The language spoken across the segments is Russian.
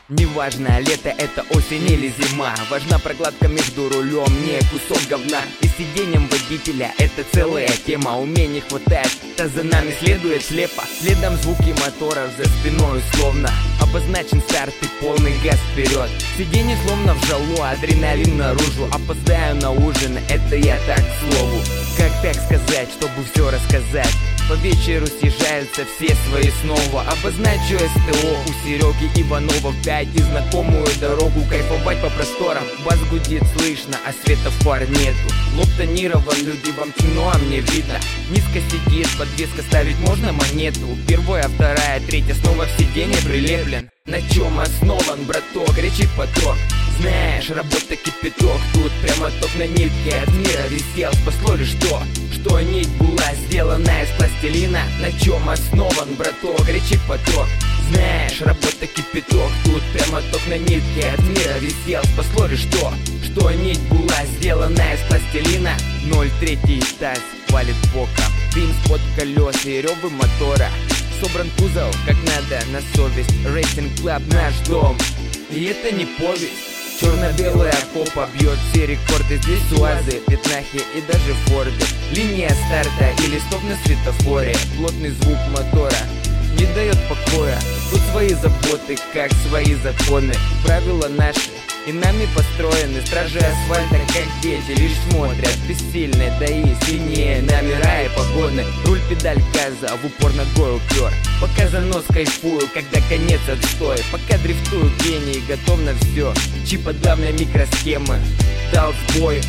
Неважно, лето это осень или зима, важна прокладка между рулем, не кусок говна. И сиденьем водителя это целая тема. Уме не хватает, да за нами следует слепо. Следом звуки моторов за спиной условно обозначен старт и полный газ вперед. Сиденье словно в жалу, адреналин наружу. Опоздаю на ужин, это я так к слову. Как так сказать, чтобы все рассказать? По вечеру съезжаются все свои снова. Обозначу СТО у Сереги Иванова. В 5 и знакомую дорогу, кайфовать по просторам. Бас гудит слышно, а светофар нету. Лоб тонирован, люди вам темно, а мне видно. Низко сидит, подвеска, ставить можно монету. Первая, вторая, третья, снова в сиденье прилеплен. На чем основан, браток, речи поток. Знаешь, работа кипяток. Тут прямо ток на нитке от мира висел. Спасло лишь то, что нить была сделана из пластилина. На чем основан, браток, речи поток. Знаешь, работа кипяток. Тут прямо ток на нитке от мира висел. Спасло лишь то, что нить была сделана из пластилина. 0,3 таз валит боком. Дым под колес и рёвы мотора. Собран кузов как надо на совесть. Racing Club наш дом. И это не повесть. Черно-белая копа бьет все рекорды. Здесь УАЗы, Пятнахи и даже Форды. Линия старта или стоп на светофоре. Плотный звук мотора не дает покоя. Тут свои заботы, как свои законы. Правила наши и нами построены. Стражи асфальта, как дети, лишь смотрят бессильные, да и синие номера и погоны. Руль, педаль газа, в упор ногой упер. Пока за нос кайфую, когда конец отстой. Пока дрифтую гений, готов на все. Чип от главной микросхемы дал сбой.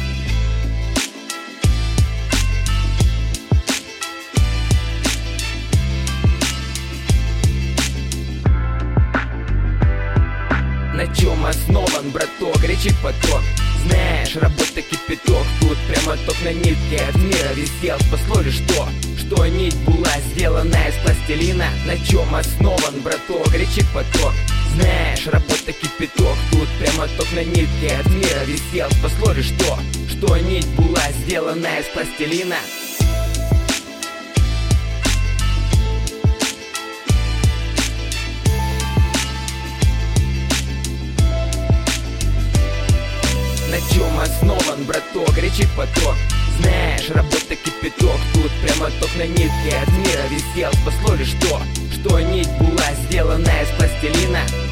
На чем основан, браток, речи поток. Знаешь, работа кипяток. Тут прямо ток на нитке от мира висел. Спасло лишь то, что нить была сделана из пластилина. На чем основан, браток, речи поток. Знаешь, работа кипяток. Тут прямо ток на нитке от мира висел. Спасло лишь то, что нить была сделана из пластилина. На чем основан, браток, речи поток. Знаешь, работа кипяток. Тут прямо ток на нитке от мира висел. Спасло лишь то, что нить была сделана из пластилина.